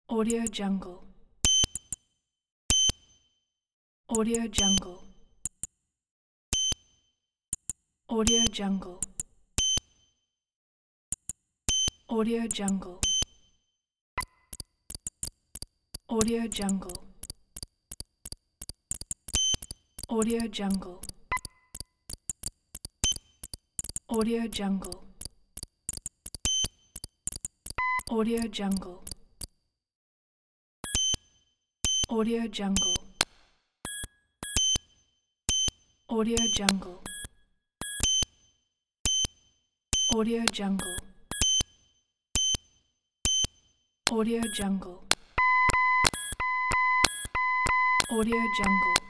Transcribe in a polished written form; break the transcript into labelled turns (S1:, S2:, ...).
S1: Audio Jungle. Audio Jungle. Audio Jungle. Audio Jungle. Audio Jungle. Audio Jungle. Audio Jungle. Audio Jungle. Audio Jungle. Audio Jungle. Audio Jungle. Audio Jungle. Audio Jungle.